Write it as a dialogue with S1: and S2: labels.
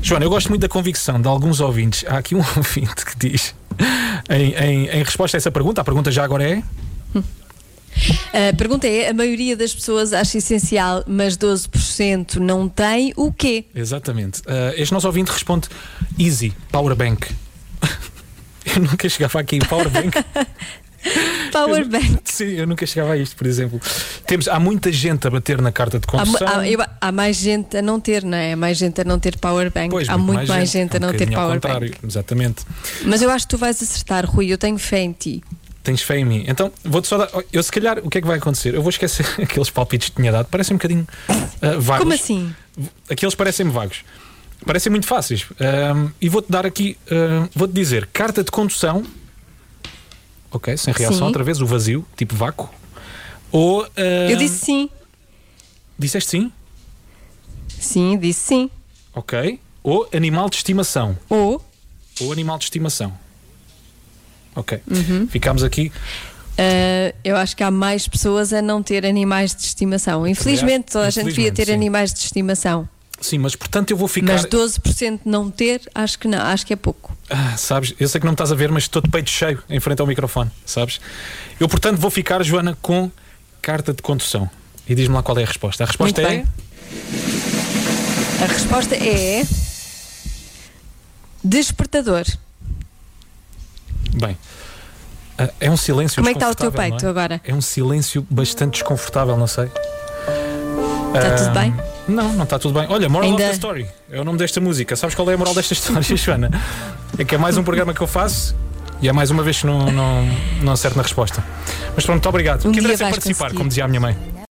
S1: Joana, eu gosto muito da convicção de alguns ouvintes. Há aqui um ouvinte que diz, em resposta a essa pergunta, a pergunta já agora é...
S2: A pergunta é: a maioria das pessoas acha essencial, mas 12% não tem o quê?
S1: Exatamente. Este nosso ouvinte responde: easy, powerbank. Eu nunca chegava aqui, powerbank.
S2: Powerbank.
S1: Sim, eu nunca chegava a isto, por exemplo. Há muita gente a bater na carta de condução.
S2: Há mais gente a não ter, não é? Há mais gente a não ter powerbank.
S1: Pois,
S2: há muito mais gente a não ter powerbank.
S1: Exatamente.
S2: Mas eu acho que tu vais acertar, Rui. Eu tenho fé em ti.
S1: Tens fé em mim. Então vou-te só dar. Eu, se calhar, o que é que vai acontecer? Eu vou esquecer aqueles palpites que tinha dado. Parecem um bocadinho vagos.
S2: Como assim?
S1: Aqueles parecem-me vagos. Parecem muito fáceis. E vou-te dar aqui. Vou-te dizer: carta de condução. Ok, sem reação, outra vez, o vazio, tipo vácuo. Ou.
S2: Eu disse sim.
S1: Disseste sim?
S2: Sim, disse sim.
S1: Ok. Ou animal de estimação.
S2: Ou
S1: animal de estimação. Ok. Ficámos aqui.
S2: Eu acho que há mais pessoas a não ter animais de estimação. Infelizmente, toda a gente devia ter animais de estimação.
S1: Sim, mas portanto eu vou ficar.
S2: Mas 12% não ter, acho que não, acho que é pouco.
S1: Sabes, eu sei que não me estás a ver, mas estou de peito cheio em frente ao microfone, sabes? Eu, portanto, vou ficar, Joana, com carta de condução. E diz-me lá qual é a resposta. A resposta
S2: é. A resposta é. Despertador.
S1: Bem. É um silêncio.
S2: Como é que está o teu peito agora?
S1: É um silêncio bastante desconfortável, não sei.
S2: Está tudo bem?
S1: Não está tudo bem. Olha, Moral of the Story é o nome desta música. Sabes qual é a moral desta história, Joana? É que é mais um programa que eu faço e é mais uma vez que não acerto na resposta. Mas pronto, muito obrigado. Quem merece participar, como dizia a minha mãe.